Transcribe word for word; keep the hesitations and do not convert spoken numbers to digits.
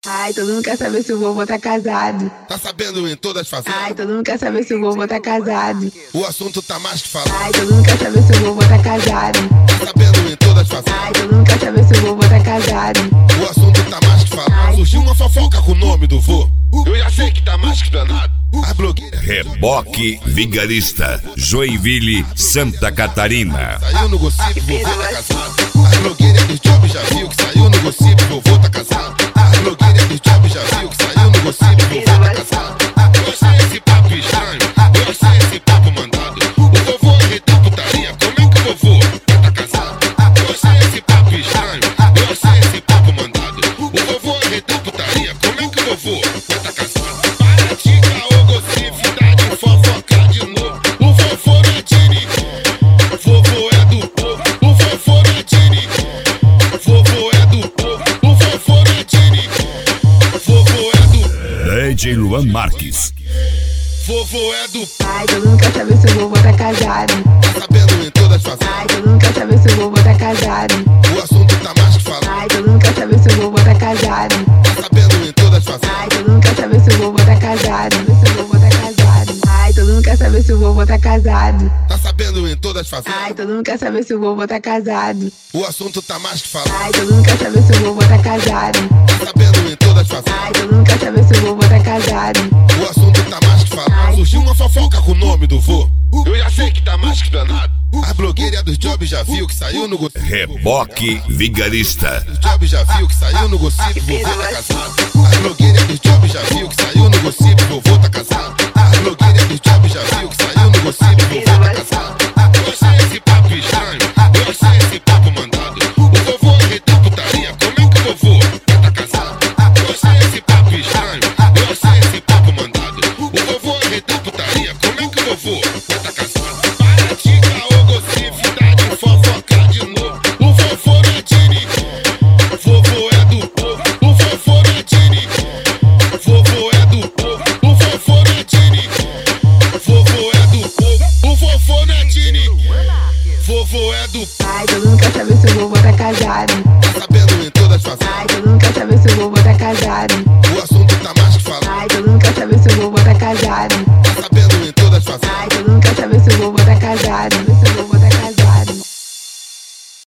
Ai, todo mundo quer saber se o vovô tá casado. Tá sabendo em todas as fazendas? Ai, todo mundo quer saber se o vovô tá casado. O assunto tá mais que falado. Ai, todo mundo quer saber se o vovô tá casado. Tá sabendo em todas as fazendas? Ai, todo mundo quer saber se o vovô tá casado. O assunto tá mais que falado. Surgiu uma fofoca com o nome do vô. Eu já sei que tá mais que danado. As blogueiras. Reboque Vigarista, Joinville, Santa Catarina. Saiu no gossip, vovô tá casado. As blogueiras dos jobs já viu que saiu no gossip, vovô tá casado. As blogueiras dos jobs já viu que saiu no gossip, vovô tá casado. Eu sei esse papo estranho, eu sei esse papo mandado. O vovô arreta putaria, como é que o vovô tá casado? Eu sei esse papo estranho, eu sei esse papo mandado. O vovô arreta putaria, como é que o vovô tá casado? Para de caô, gossip, dá de fofocar de novo. O vovô não é de ninguém, vovô é do povo. O vovô não é de ninguém, vovô é do povo. O vovô não é de ninguém, vovô é do D J Luan Marques. vovô é do. Ai, todo mundo quer saber se o vovô tá casado. Tá sabendo em todas as fazendas? Ai, todo mundo quer saber se o vovô tá casado. O assunto tá mais que falado. Ai, todo mundo quer saber se o vovô tá casado. Tá sabendo em todas as fazendas? Ai, todo mundo quer saber se o vovô tá casado. Se o vovô tá casado. Ai, todo mundo quer saber se o vovô tá casado. Tá sabendo em todas as fazendas? Ai, todo mundo quer saber se o vovô tá casado. O assunto tá mais que falado. Ai, todo mundo quer saber se o vovô tá casado. Tá sabendo em todas as fazendas? Ai, todo mundo quer saber se o vovô tá casado. O assunto tá mais que falado. Surgiu uma fofoca com o nome do vô. Eu já sei que tá mais que danado. As blogueiras dos jobs já viu que saiu no gossip. Reboque Vigarista. Os jobs já viu que saiu no gossip, vovô tá casado. As blogueiras dos jobs já viu que saiu no gossip, vovô tá casado. As blogueiras dos jobs já viu que saiu no gossip, vovô tá casado. Eu sei esse papo estranho, eu sei esse papo mandado. O vovô arreta putaria, como é que o vovô tá casado? Eu sei esse papo estranho, eu sei esse papo mandado. O vovô arreta putaria, como é que o vovô tá casado? Para de caô, gossip, dá de fofocar de novo. O vovô não é de ninguém, vovô é do povo. O vovô não é de ninguém, vovô é do povo. O vovô não é de ninguém, vovô é do povo. O vovô não é de ninguém, vovô é do. Ai, todo mundo quer saber se o vovô tá casado. Tá sabendo em todas as fazendas? Ai, todo mundo quer saber se o vovô tá casado. O assunto tá mais que falado. Ai, todo mundo quer saber se o vovô tá casado. Tá sabendo em todas as fazendas? Ai, todo